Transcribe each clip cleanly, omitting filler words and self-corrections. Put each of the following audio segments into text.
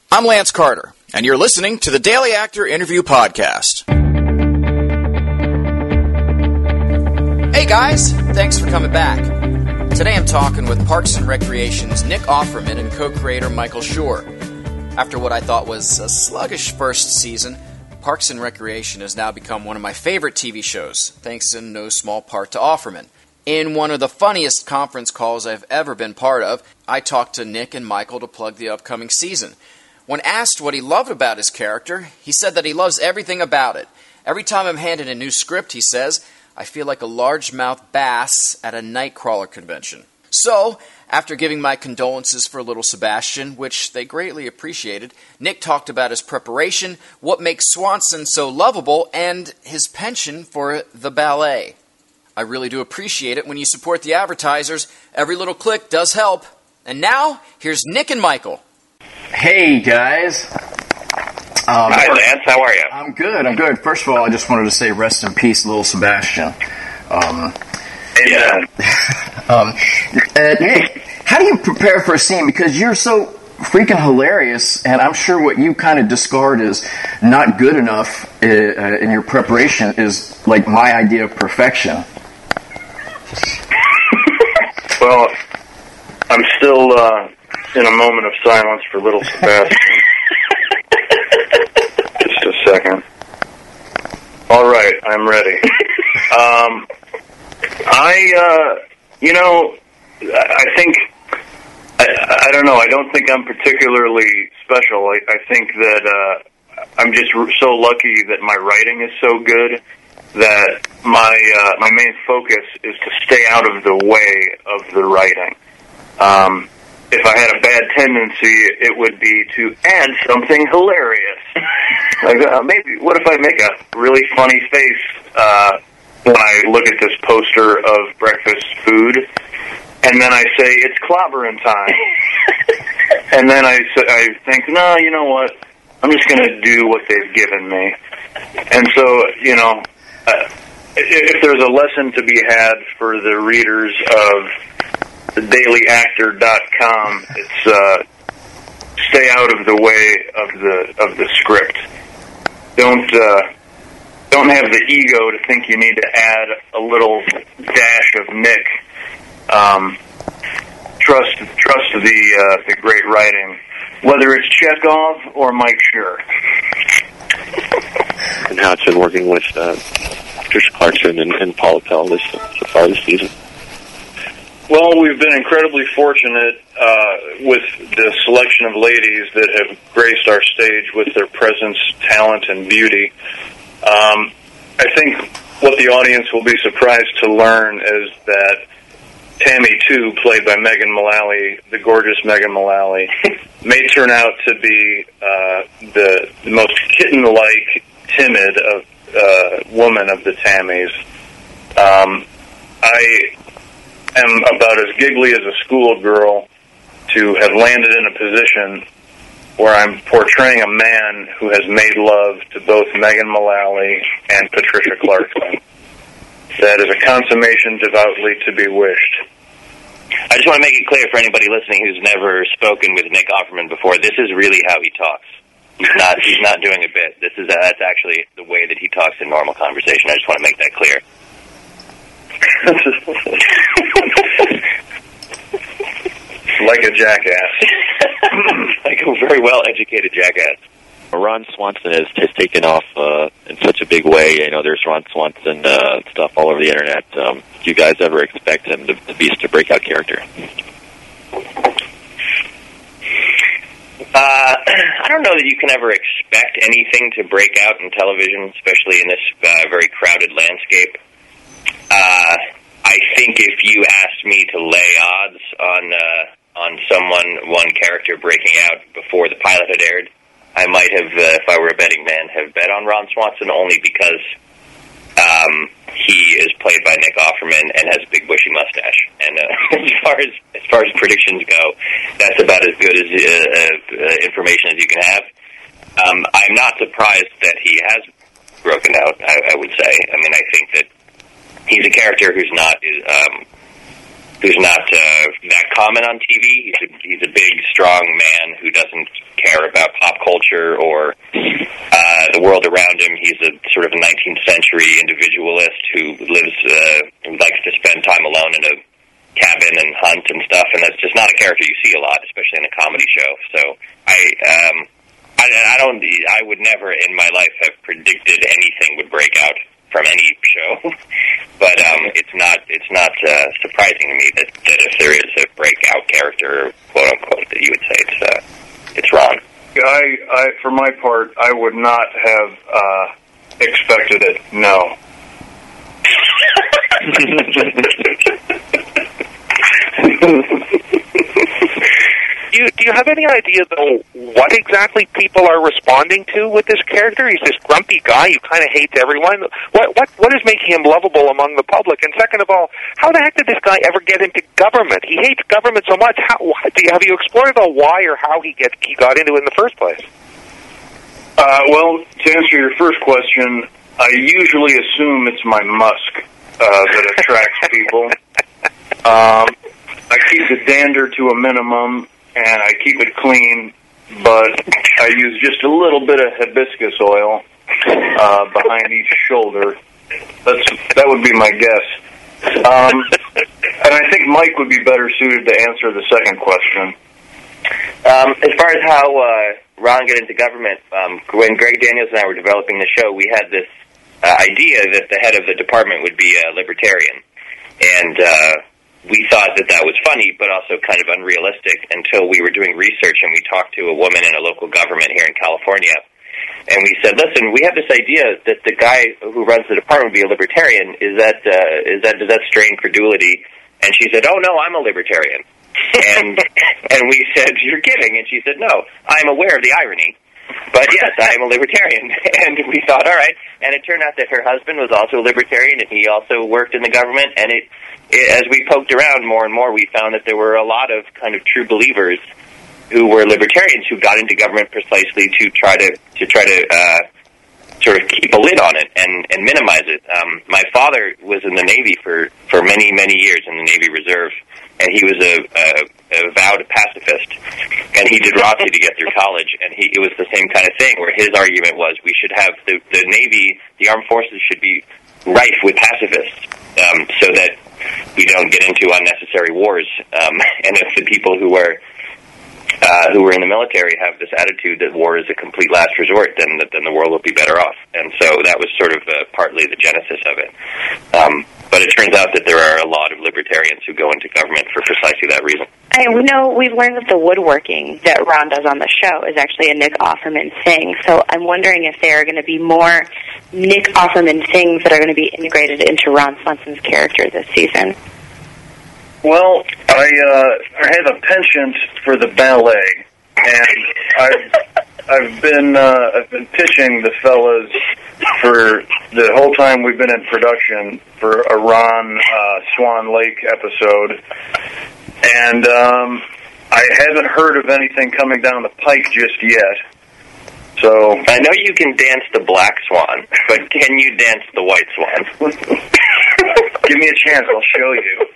I'm Lance Carter, and you're listening to the Daily Actor Interview Podcast. Hey guys, thanks for coming back. Today I'm talking with Parks and Recreation's Nick Offerman and co-creator Michael Schur. After what I thought was a sluggish first season, Parks and Recreation has now become one of my favorite TV shows, thanks in no small part to Offerman. In one of the funniest conference calls I've ever been part of, I talked to Nick and Michael to plug the upcoming season. When asked what he loved about his character, he said that he loves everything about it. Every time I'm handed a new script, he says, I feel like a largemouth bass at a Nightcrawler convention. So, after giving my condolences for little Sebastian, which they greatly appreciated, Nick talked about his preparation, what makes Swanson so lovable, and his penchant for the ballet. I really do appreciate it when you support the advertisers. Every little click does help. And now, here's Nick and Michael. Hey, guys. Hi, Lance. How are you? I'm good. First of all, I just wanted to say rest in peace, little Sebastian. Amen. Nick, how do you prepare for a scene? Because you're so freaking hilarious, and I'm sure what you kind of discard as not good enough in your preparation is like my idea of perfection. Well, I'm still in a moment of silence for little Sebastian. Just a second. All right, I'm ready. I think, I don't know, I don't think I'm particularly special. I think that I'm just so lucky that my writing is so good that my main focus is to stay out of the way of the writing. If I had a bad tendency, it would be to add something hilarious. Like, maybe, what if I make a really funny face when I look at this poster of breakfast food, and then I say, it's clobbering time. And then I think, no, you know what? I'm just going to do what they've given me. And so, if there's a lesson to be had for the readers of TheDailyActor.com, it's stay out of the way of the script. Don't have the ego to think you need to add a little dash of Nick. Trust the great writing, whether it's Chekhov or Mike Schur. And how it's been working with Tricia Clarkson and Paula Pell so far this season. Well, we've been incredibly fortunate with the selection of ladies that have graced our stage with their presence, talent, and beauty. I think what the audience will be surprised to learn is that Tammy 2, played by Megan Mullally, the gorgeous Megan Mullally, may turn out to be the most kitten-like, timid woman of the Tammys. I am about as giggly as a schoolgirl to have landed in a position where I'm portraying a man who has made love to both Megan Mullally and Patricia Clarkson. That is a consummation devoutly to be wished. I just want to make it clear for anybody listening who's never spoken with Nick Offerman before, this is really how he talks. He's not doing a bit. That's actually the way that he talks in normal conversation. I just want to make that clear. Like a jackass. Like a very well-educated jackass. Ron Swanson has taken off in such a big way. There's Ron Swanson stuff all over the internet. Do you guys ever expect him to be a breakout character? I don't know that you can ever expect anything to break out in television, especially in this very crowded landscape. I think if you asked me to lay odds on one character breaking out before the pilot had aired, I might have, if I were a betting man, have bet on Ron Swanson only because he is played by Nick Offerman and has a big bushy mustache. And as far as predictions go, that's about as good as information as you can have. I'm not surprised that he has broken out. I would say. I mean, I think that he's a character who's not that common on TV. He's a big, strong man who doesn't care about him. He's a sort of a 19th century individualist who likes to spend time alone in a cabin and hunt and stuff, and that's just not a character you see a lot, especially in a comedy show. So I would never in my life have predicted anything would break out from any show, but it's not surprising to me that if there is a breakout character, quote unquote, that you would say it's Ron. I for my part, I would not have expected it. No. Do you have any idea, though, what exactly people are responding to with this character? He's this grumpy guy who kind of hates everyone. What is making him lovable among the public? And second of all, how the heck did this guy ever get into government? He hates government so much. Have you explored at all why or how he got into it in the first place? Well, to answer your first question, I usually assume it's my musk that attracts people. I keep the dander to a minimum, and I keep it clean, but I use just a little bit of hibiscus oil behind each shoulder. That would be my guess. And I think Mike would be better suited to answer the second question. As far as how Ron got into government, when Greg Daniels and I were developing the show, we had this idea that the head of the department would be a libertarian. And we thought that was funny, but also kind of unrealistic until we were doing research and we talked to a woman in a local government here in California. And we said, listen, we have this idea that the guy who runs the department would be a libertarian. Does that strain credulity? And she said, oh, no, I'm a libertarian. And we said, you're kidding. And she said, no, I'm aware of the irony. But yes, I am a libertarian. And we thought, all right. And it turned out that her husband was also a libertarian, and he also worked in the government. And as we poked around more and more, we found that there were a lot of kind of true believers who were libertarians who got into government precisely to try to sort of keep a lid on it and minimize it. My father was in the Navy for many, many years in the Navy Reserve, and he was a vowed pacifist, and he did ROTC to get through college, and it was the same kind of thing where his argument was we should have the Navy, the armed forces should be rife with pacifists so that we don't get into unnecessary wars. And if the people who were in the military have this attitude that war is a complete last resort, then the world will be better off. And so that was sort of partly the genesis of it. But it turns out that there are a lot of libertarians who go into government for precisely that reason. We know we've learned that the woodworking that Ron does on the show is actually a Nick Offerman thing. So I'm wondering if there are going to be more Nick Offerman things that are going to be integrated into Ron Swanson's character this season. Well, I have a penchant for the ballet, and I've been pitching the fellas for the whole time we've been in production for a Ron Swan Lake episode, and I haven't heard of anything coming down the pike just yet. So I know you can dance the black swan, but can you dance the white swan? Give me a chance, I'll show you.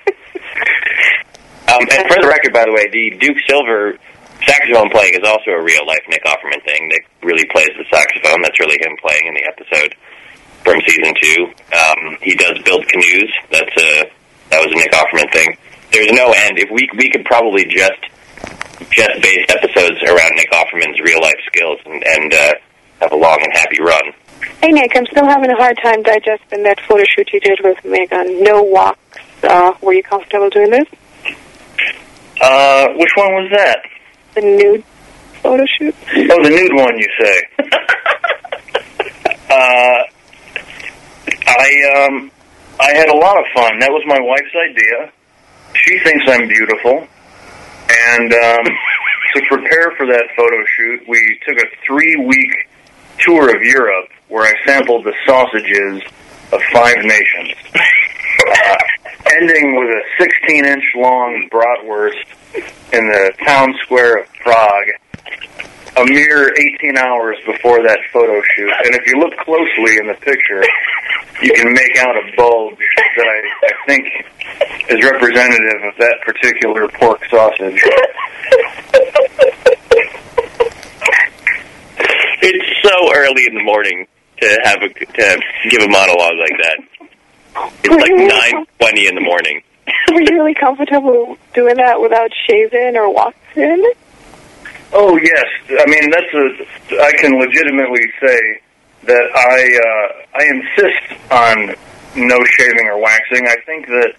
And for the record, by the way, the Duke Silver saxophone playing is also a real-life Nick Offerman thing. Nick really plays the saxophone. That's really him playing in the episode from season 2. He does build canoes. That was a Nick Offerman thing. There's no end. If we could probably just base episodes around Nick Offerman's real-life skills and have a long and happy run. Hey, Nick, I'm still having a hard time digesting that photo shoot you did with Megan. No walks. Were you comfortable doing this? Which one was that? The nude photo shoot? Oh, the nude one, you say. I had a lot of fun. That was my wife's idea. She thinks I'm beautiful. And to prepare for that photo shoot, we took a 3-week tour of Europe where I sampled the sausages of 5 nations. Ending with a 16-inch long bratwurst in the town square of Prague, a mere 18 hours before that photo shoot. And if you look closely in the picture, you can make out a bulge that I think is representative of that particular pork sausage. It's so early in the morning to give a monologue like that. It's like 9:20 in the morning. Were you really comfortable doing that without shaving or waxing? Oh yes, I mean I can legitimately say that I insist on no shaving or waxing. I think that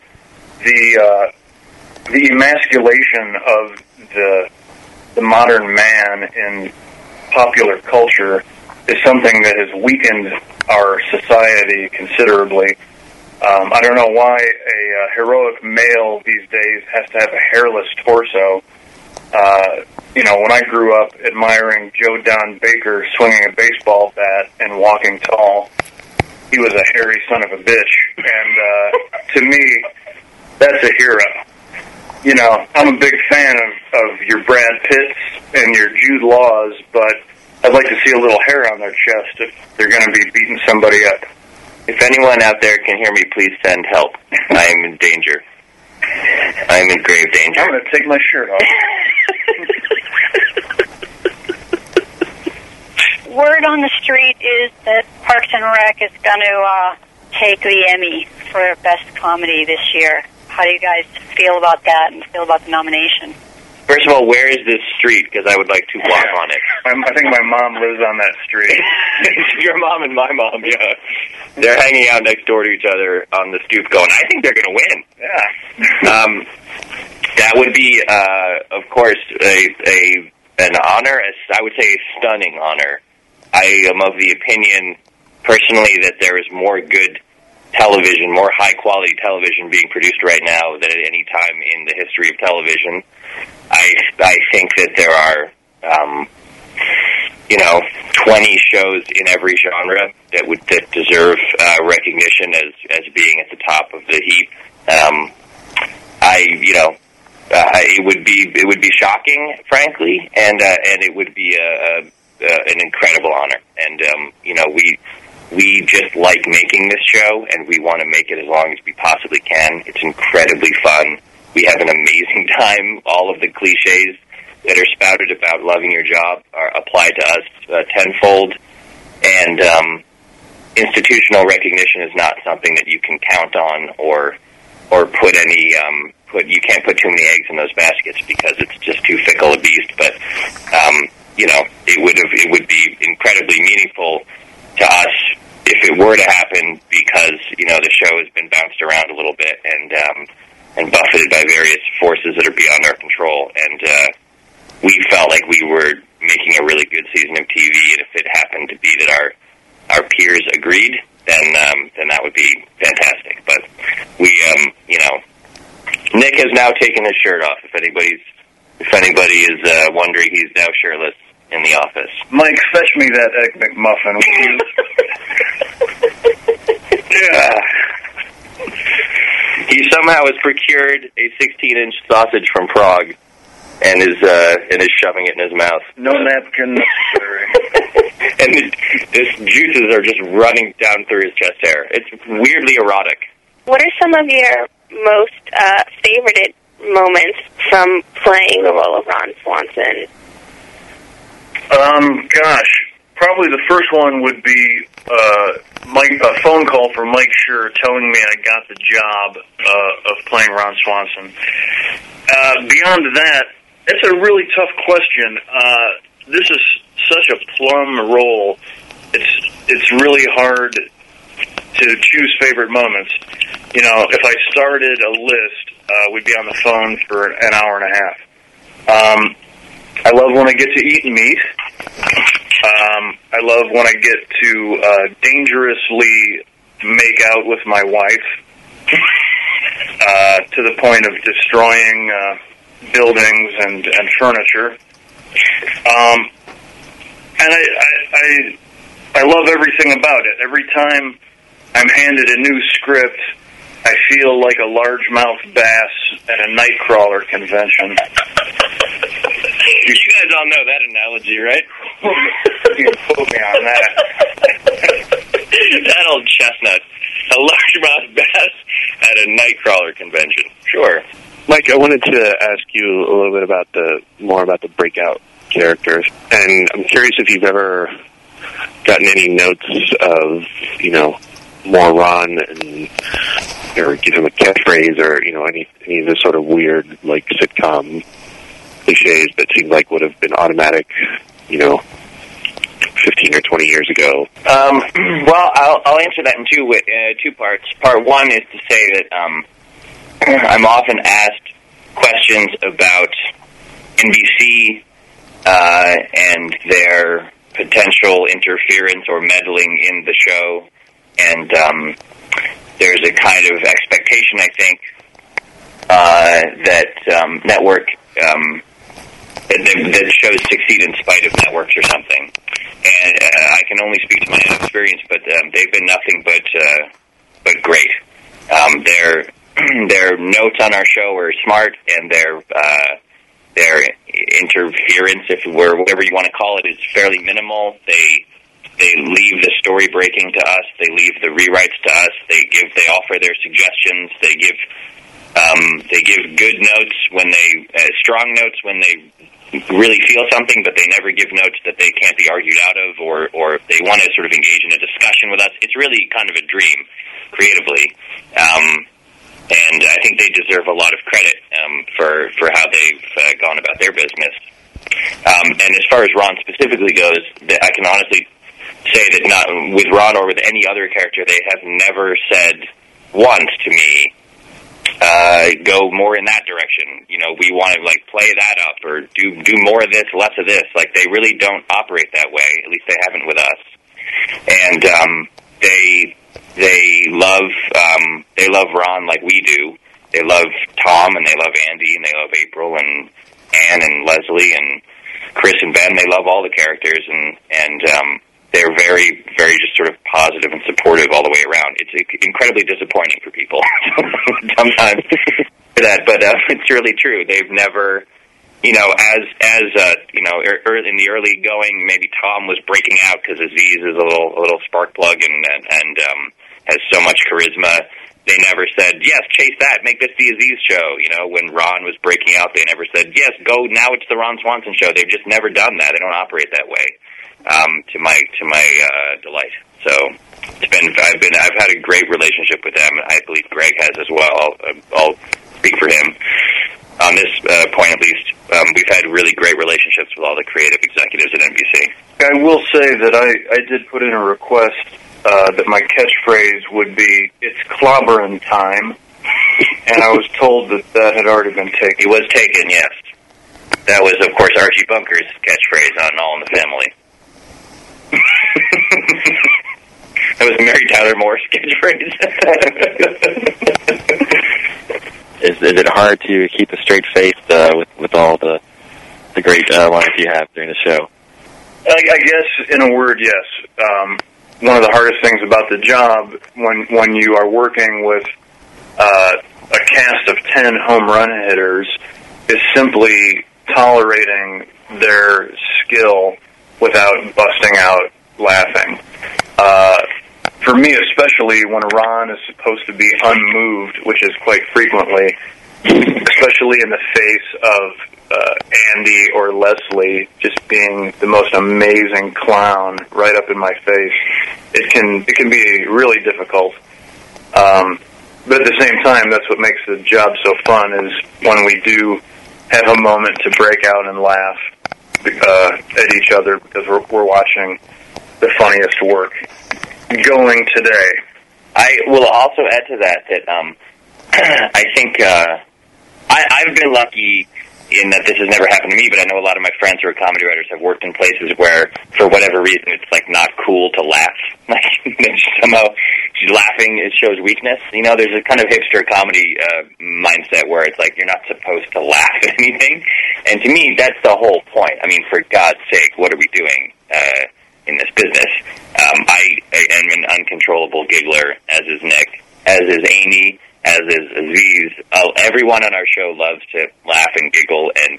the emasculation of the modern man in popular culture is something that has weakened our society considerably. I don't know why a heroic male these days has to have a hairless torso. When I grew up admiring Joe Don Baker swinging a baseball bat and walking tall, he was a hairy son of a bitch. And to me, that's a hero. I'm a big fan of your Brad Pitts and your Jude Laws, but I'd like to see a little hair on their chest if they're going to be beating somebody up. If anyone out there can hear me, please send help. I am in danger. I am in grave danger. I'm going to take my shirt off. Word on the street is that Parks and Rec is going to take the Emmy for Best Comedy this year. How do you guys feel about that and feel about the nomination? First of all, where is this street? Because I would like to walk on it. I think my mom lives on that street. Your mom and my mom, yeah. They're hanging out next door to each other on the stoop going, I think they're going to win. Yeah. That would be, of course, an honor, I would say a stunning honor. I am of the opinion, personally, that there is more good television, more high-quality television being produced right now than at any time in the history of television. I think that there are, 20 shows in every genre that deserve recognition as being at the top of the heap. It would be shocking, frankly, and it would be an incredible honor. And we just like making this show, and we want to make it as long as we possibly can. It's incredibly fun. We have an amazing time. All of the cliches that are spouted about loving your job are applied to us tenfold. And institutional recognition is not something that you can count on or put any you can't put too many eggs in those baskets because it's just too fickle a beast. But it would be incredibly meaningful to us if it were to happen because the show has been bounced around a little bit and buffeted by various forces that are beyond our control. And we felt like we were making a really good season of TV, and if it happened to be that our peers agreed, then that would be fantastic. But we, Nick has now taken his shirt off. If anybody is wondering, he's now shirtless in the office. Mike, fetch me that Egg McMuffin, will you? Yeah. He somehow has procured a 16-inch sausage from Prague and is shoving it in his mouth. No napkin necessary. And his juices are just running down through his chest hair. It's weirdly erotic. What are some of your most favorited moments from playing the role of Ron Swanson? Probably the first one would be a phone call from Mike Schur telling me I got the job of playing Ron Swanson. Beyond that, it's a really tough question. This is such a plum role. It's really hard to choose favorite moments. If I started a list, we'd be on the phone for an hour and a half. I love when I get to eat meat. I love when I get to dangerously make out with my wife to the point of destroying buildings and furniture. And I love everything about it. Every time I'm handed a new script, I feel like a largemouth bass at a nightcrawler convention. You guys all know that analogy, right? You can quote me on that. That old chestnut. A largemouth bass at a nightcrawler convention. Sure. Mike, I wanted to ask you a little bit more about the breakout characters. And I'm curious if you've ever gotten any notes of, more Ron, or give him a catchphrase, or any of the sort of weird sitcom cliches that seemed like would have been automatic, 15 or 20 years ago? Well, I'll answer that in two parts. Part one is to say that I'm often asked questions about NBC and their potential interference or meddling in the show, and there's a kind of expectation, I think, that network that shows succeed in spite of networks or something. And I can only speak to my own experience, but they've been nothing but great. Their notes on our show are smart, and their interference, whatever you want to call it, is fairly minimal. They leave the story breaking to us. They leave the rewrites to us. They offer their suggestions. They give good notes strong notes when they really feel something, but they never give notes that they can't be argued out of, or they want to sort of engage in a discussion with us. It's really kind of a dream, creatively. And I think they deserve a lot of credit for how they've gone about their business. And as far as Ron specifically goes, I can honestly say that not with Ron or with any other character, they have never said once to me, go more in that direction. We want to play that up, or do more of this, less of this. They really don't operate that way. At least they haven't with us. And they love Ron like we do. They love Tom, and they love Andy, and they love April, and Ann, and Leslie, and Chris, and Ben. They love all the characters, and they're very, very just sort of positive and supportive all the way around. It's incredibly disappointing for people sometimes for that, but it's really true. They've never, as in the early going, maybe Tom was breaking out because Aziz is a little spark plug and has so much charisma. They never said, yes, chase that, make this the Aziz show. When Ron was breaking out, they never said, yes, go, now it's the Ron Swanson show. They've just never done that. They don't operate that way. To my delight. So I've had a great relationship with them, and I believe Greg has as well. I'll speak for him on this point, at least. We've had really great relationships with all the creative executives at NBC. I will say that I did put in a request that my catchphrase would be, "It's clobberin' time," and I was told that had already been taken. It was taken, yes. That was, of course, Archie Bunker's catchphrase on All in the Family. That was Mary Tyler Moore's catchphrase. Is it hard to keep a straight face with all the great lines you have during the show? I guess, in a word, yes. One of the hardest things about the job, when you are working with a cast of 10 home run hitters, is simply tolerating their skill without busting out laughing. For me, especially when Ron is supposed to be unmoved, which is quite frequently, especially in the face of Andy or Leslie just being the most amazing clown right up in my face, it can be really difficult. But at the same time, that's what makes the job so fun, is when we do have a moment to break out and laugh at each other, because we're watching the funniest work going today. I will also add to that I think I've been lucky in that this has never happened to me, but I know a lot of my friends who are comedy writers have worked in places where, for whatever reason, it's not cool to laugh. Somehow laughing, it shows weakness. There's a kind of hipster comedy mindset where it's you're not supposed to laugh at anything. And to me, that's the whole point. I mean, for God's sake, what are we doing in this business? I am an uncontrollable giggler, as is Nick, as is Amy, as is Aziz. Everyone on our show loves to laugh and giggle, and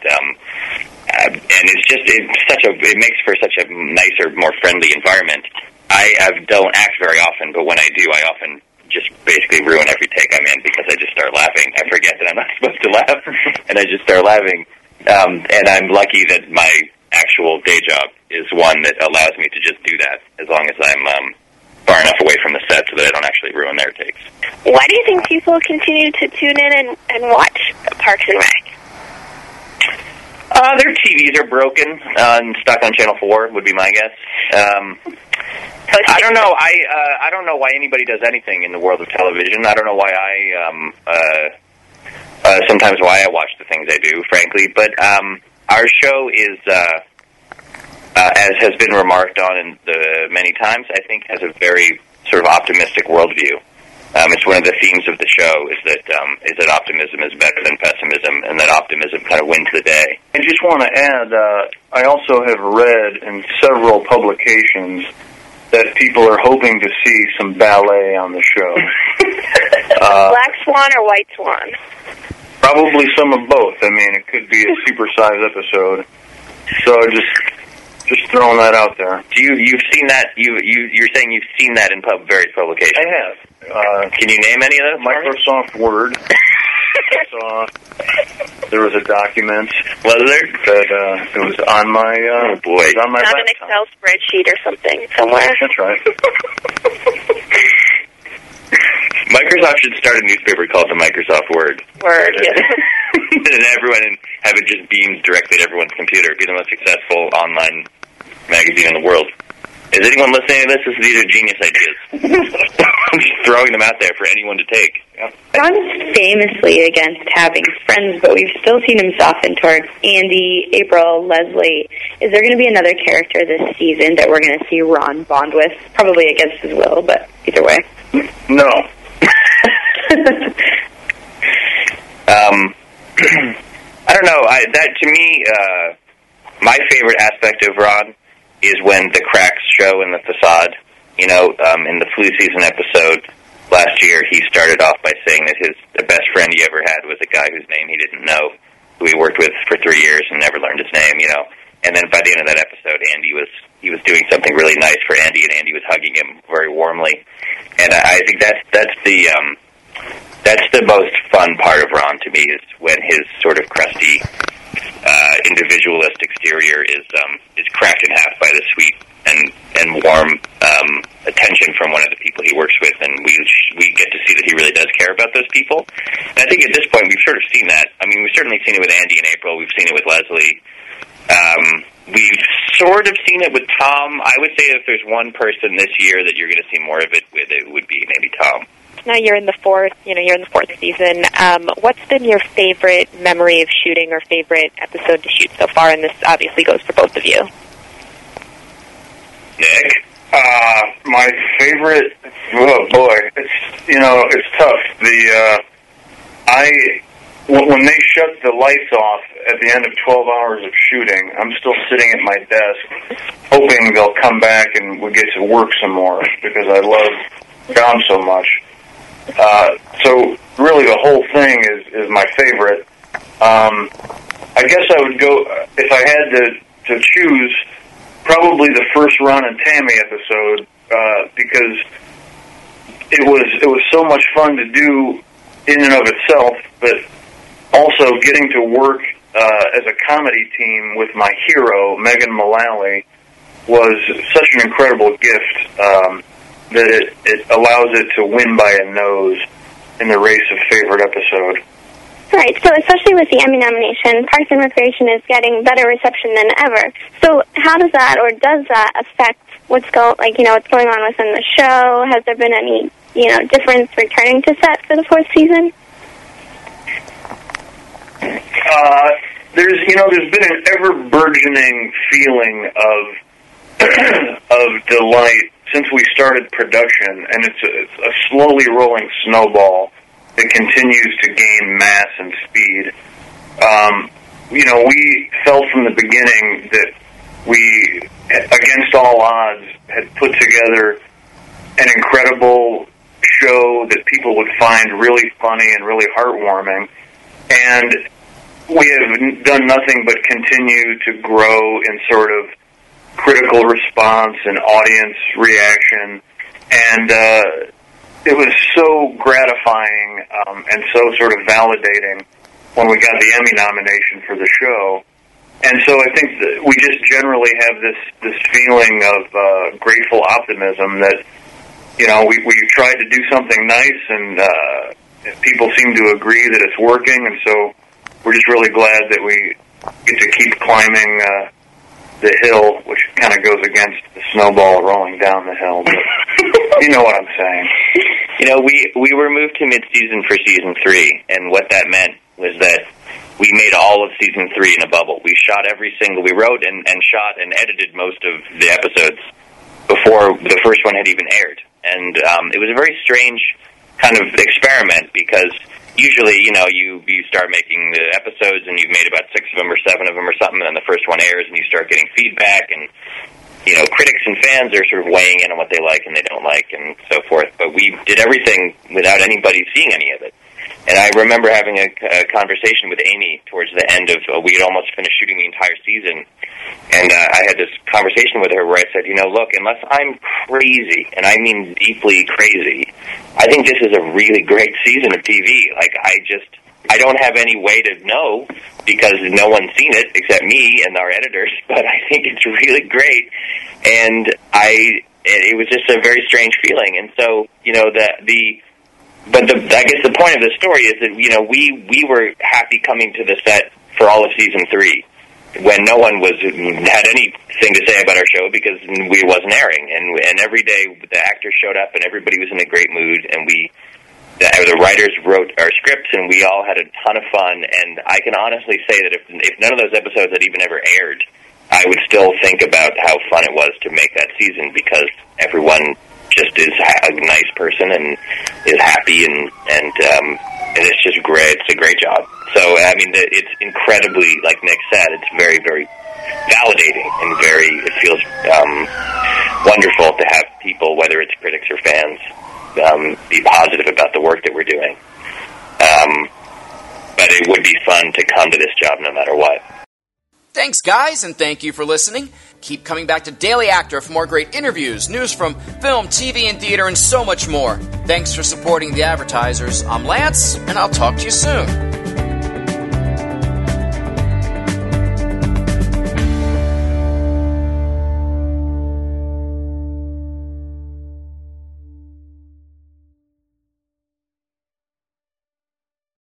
it makes for such a nicer, more friendly environment. I don't act very often, but when I do, I often just basically ruin every take I'm in because I just start laughing. I forget that I'm not supposed to laugh, and I just start laughing. And I'm lucky that my actual day job is one that allows me to just do that as long as I'm far enough away from the set so that I don't actually ruin their takes. Why do you think people continue to tune in and watch Parks and Rec? Their TVs are broken and stuck on Channel 4 would be my guess. I don't know. I don't know why anybody does anything in the world of television. I don't know why sometimes why I watch the things I do, frankly. But our show is, as has been remarked on many times, I think has a very sort of optimistic worldview. It's one of the themes of the show is that optimism is better than pessimism, and that optimism kind of wins the day. I just want to add, I also have read in several publications that people are hoping to see some ballet on the show. Black Swan or White Swan? Probably some of both. I mean, it could be a supersized episode. So just throwing that out there. You've seen that? You're saying you've seen that in various publications? I have. Can you name any of those? Microsoft Word. There was a document. Was there? That it was on my. Oh boy! It was on my Not an Excel spreadsheet or something somewhere. That's right. Microsoft should start a newspaper called the Microsoft Word. Word, yeah. And have it just beamed directly to everyone's computer. It'd be the most successful online magazine in the world. Is anyone listening to this? These are genius ideas. I'm just throwing them out there for anyone to take. Ron is famously against having friends, but we've still seen him soften towards Andy, April, Leslie. Is there going to be another character this season that we're going to see Ron bond with? Probably against his will, but either way. No. I don't know. That to me, my favorite aspect of Ron is when the cracks show in the facade. You know, in the flu season episode last year, he started off by saying that the best friend he ever had was a guy whose name he didn't know, who he worked with for 3 years and never learned his name. You know, and then by the end of that episode, he was doing something really nice for Andy, and Andy was hugging him very warmly. And I think that's the most fun part of Ron to me, is when his sort of crusty, individualist exterior is cracked in half by the sweet and warm attention from one of the people he works with, and we get to see that he really does care about those people. And I think at this point we've sort of seen that. I mean, we've certainly seen it with Andy and April. We've seen it with Leslie. We've sort of seen it with Tom. I would say if there's one person this year that you're going to see more of it with, it would be maybe Tom. Now you're in the fourth season. What's been your favorite memory of shooting or favorite episode to shoot so far? And this obviously goes for both of you. Nick? My favorite, oh boy, it's tough. When they shut the lights off at the end of 12 hours of shooting, I'm still sitting at my desk hoping they'll come back and we'll get to work some more, because I love Dom so much. So really the whole thing is my favorite. I guess I would go, if I had to choose, probably the first Ron and Tammy episode, because it was so much fun to do in and of itself, but also getting to work as a comedy team with my hero, Megan Mullally, was such an incredible gift that it allows it to win by a nose in the race of favorite episode. Right, so especially with the Emmy nomination, Parks and Recreation is getting better reception than ever. So how does that, or does that, affect what's going on within the show? Has there been any, difference returning to set for the fourth season? There's been an ever-burgeoning feeling of delight since we started production, and it's a slowly rolling snowball that continues to gain mass and speed. We felt from the beginning that we, against all odds, had put together an incredible show that people would find really funny and really heartwarming, and we have done nothing but continue to grow in sort of critical response and audience reaction, and it was so gratifying and so sort of validating when we got the Emmy nomination for the show. And so I think that we just generally have this feeling of grateful optimism that, you know, we tried to do something nice, and people seem to agree that it's working, and so we're just really glad that we get to keep climbing the hill, which kind of goes against the snowball rolling down the hill. But you know what I'm saying. You know, we were moved to mid-season for Season 3, and what that meant was that we made all of Season 3 in a bubble. We shot we wrote and shot and edited most of the episodes before the first one had even aired. And it was a very strange kind of experiment, because usually, you know, you start making the episodes and you've made about 6 of them or 7 of them or something, and then the first one airs and you start getting feedback, and, you know, critics and fans are sort of weighing in on what they like and they don't like and so forth. But we did everything without anybody seeing any of it. And I remember having a conversation with Amy towards the end of, we had almost finished shooting the entire season, and I had this conversation with her where I said, you know, look, unless I'm crazy, and I mean deeply crazy, I think this is a really great season of TV. Like, I don't have any way to know, because no one's seen it except me and our editors, but I think it's really great. And it was just a very strange feeling. And so, you know, I guess the point of the story is that, you know, we were happy coming to the set for all of Season 3 when no one had anything to say about our show, because we wasn't airing. And every day the actors showed up and everybody was in a great mood, and the writers wrote our scripts, and we all had a ton of fun. And I can honestly say that if none of those episodes had even ever aired, I would still think about how fun it was to make that season, because everyone just is a nice person and is happy, and it's just great. It's a great job. So, I mean, it's incredibly, like Nick said, it's very, very validating, and it feels wonderful to have people, whether it's critics or fans, be positive about the work that we're doing. But it would be fun to come to this job no matter what. Thanks, guys, and thank you for listening. Keep coming back to Daily Actor for more great interviews, news from film, TV, and theater, and so much more. Thanks for supporting the advertisers. I'm Lance, and I'll talk to you soon.